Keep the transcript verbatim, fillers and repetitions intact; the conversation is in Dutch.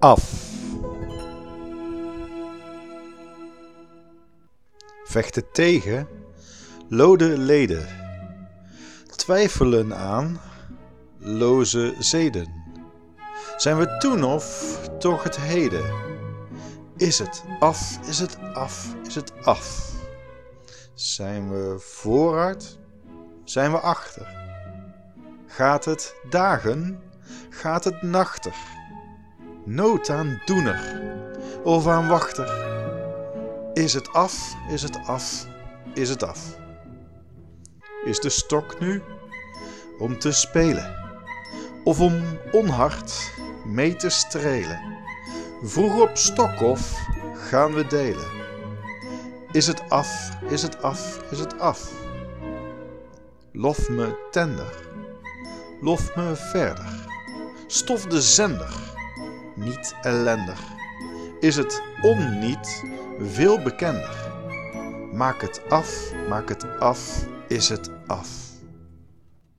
af. Vechten tegen, lode leden. Twijfelen aan, loze zeden. Zijn we toen of toch het heden? Is het af, is het af, is het af? Zijn we vooruit, zijn we achter? Gaat het dagen, gaat het nachter? Nood aan doener of aan wachter? Is het af, is het af, is het af? Is de stok nu om te spelen of om onhard mee te strelen? Vroeg op stok of gaan we delen? Is het af, is het af, is het af? Lof me tender, lof me verder, stof de zender, niet ellendig. Is het onniet veel bekender? Maak het af, maak het af, is het af?